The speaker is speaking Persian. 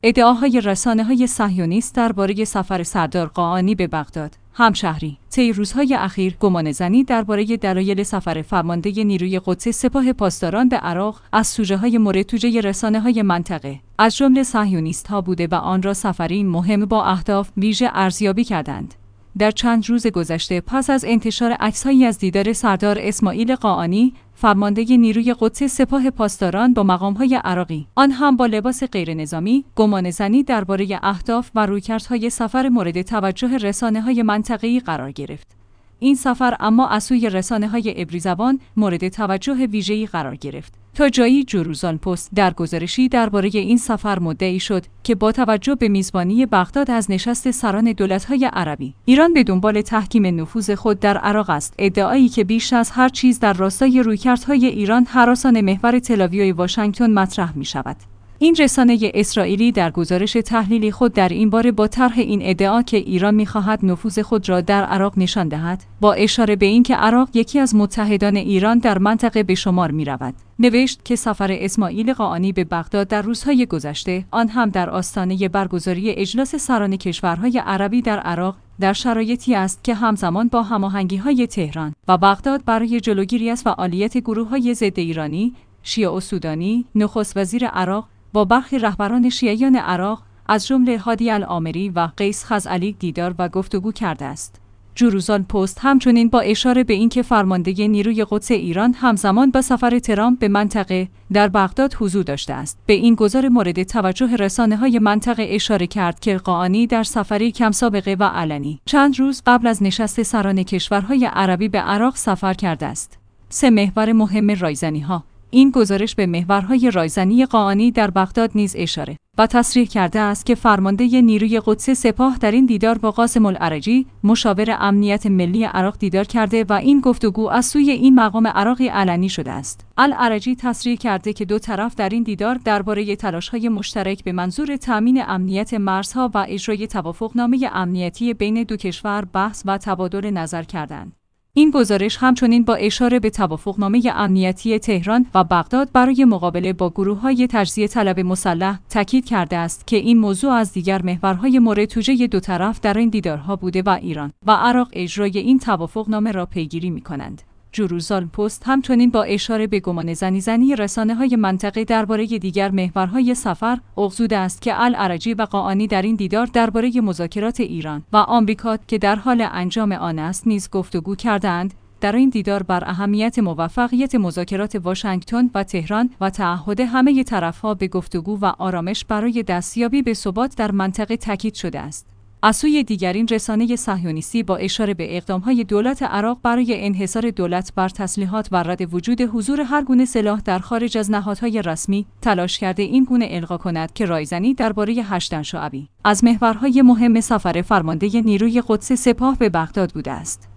ادعاهای رسانه‌های صهیونیست درباره سفر سردار قاآنی به بغداد. همشهری: طی روزهای اخیر گمانه‌زنی درباره دلایل سفر فرمانده نیروی قدس سپاه پاسداران به عراق از سوژه‌های مورد توجه رسانه‌های منطقه از جمله صهیونیست‌ها بوده و آن را سفری مهم با اهداف ویژه ارزیابی کردند. در چند روز گذشته پس از انتشار عکس‌هایی از دیدار سردار اسماعیل قاآنی، فرمانده نیروی قدس سپاه پاسداران با مقام‌های عراقی، آن هم با لباس غیرنظامی، گمانه‌زنی درباره اهداف و رویکردهای سفر مورد توجه رسانه‌های منطقه‌ای قرار گرفت. این سفر اما از سوی رسانه‌های عبری‌زبان مورد توجه ویژه‌ای قرار گرفت. تا جایی جروزان پست در گزارشی درباره این سفر مدعی شد که با توجه به میزبانی بغداد از نشست سران دولت‌های عربی، ایران به دنبال تحکیم نفوذ خود در عراق است، ادعایی که بیش از هر چیز در راستای رویکردهای ایران هراسان محور تل‌آویو واشنگتن مطرح می‌شود. این رسانه اسرائیلی در گزارش تحلیلی خود در این باره با طرح این ادعا که ایران می‌خواهد نفوذ خود را در عراق نشان دهد، با اشاره به اینکه عراق یکی از متحدان ایران در منطقه به شمار می‌رود، نوشت که سفر اسماعیل قاآنی به بغداد در روزهای گذشته، آن هم در آستانه برگزاری اجلاس سران کشورهای عربی در عراق، در شرایطی است که همزمان با هماهنگی‌های تهران و بغداد برای جلوگیری از فعالیت گروه‌های ضد ایرانی، شیعه و سودانی، نخست وزیر عراق با برخی رهبران شیعیان عراق از جمله هادی العامری و قیس خزعلی دیدار و گفتگو کرده است. جروزان پست همچنین با اشاره به اینکه فرمانده نیروی قدس ایران همزمان با سفر ترامپ به منطقه در بغداد حضور داشته است، به این گزار مورد توجه رسانه‌های منطقه اشاره کرد که قاآنی در سفری کم سابقه و علنی چند روز قبل از نشست سران کشورهای عربی به عراق سفر کرده است. 3 محور مهم رایزنی‌ها. این گزارش به محورهای رایزنی قاآنی در بغداد نیز اشاره و تصریح کرده است که فرمانده نیروی قدس سپاه در این دیدار با قاسم العرجی، مشاور امنیت ملی عراق دیدار کرده و این گفتگو از سوی این مقام عراقی علنی شده است. العرجی تصریح کرده که دو طرف در این دیدار درباره تلاش‌های مشترک به منظور تأمین امنیت مرزها و اجرای توافقنامه امنیتی بین دو کشور بحث و تبادل نظر کردند. این گزارش همچنین با اشاره به توافقنامه امنیتی تهران و بغداد برای مقابله با گروه‌های تجزیه طلب مسلح تاکید کرده است که این موضوع از دیگر محورهای مورد توجه دو طرف در این دیدارها بوده و ایران و عراق اجرای این توافقنامه را پیگیری می‌کنند. جروزان پست همچنین با اشاره به گمانه‌زنی رسانه‌های منطقه درباره دیگر محورهای سفر اغزوده است که العرجی و قاآنی در این دیدار درباره مذاکرات ایران و آمریکا که در حال انجام آن است نیز گفتگو کردند. در این دیدار بر اهمیت موفقیت مذاکرات واشنگتن و تهران و تعهد همه طرف‌ها به گفتگو و آرامش برای دستیابی به ثبات در منطقه تاکید شده است. از سوی دیگر این رسانه صهیونیستی با اشاره به اقدام‌های دولت عراق برای انحصار دولت بر تسلیحات و رد وجود حضور هر گونه سلاح در خارج از نهادهای رسمی تلاش کرده این گونه القا کند که رایزنی درباره هشتن شعبی از محورهای مهم سفر فرمانده نیروی قدس سپاه به بغداد بوده است.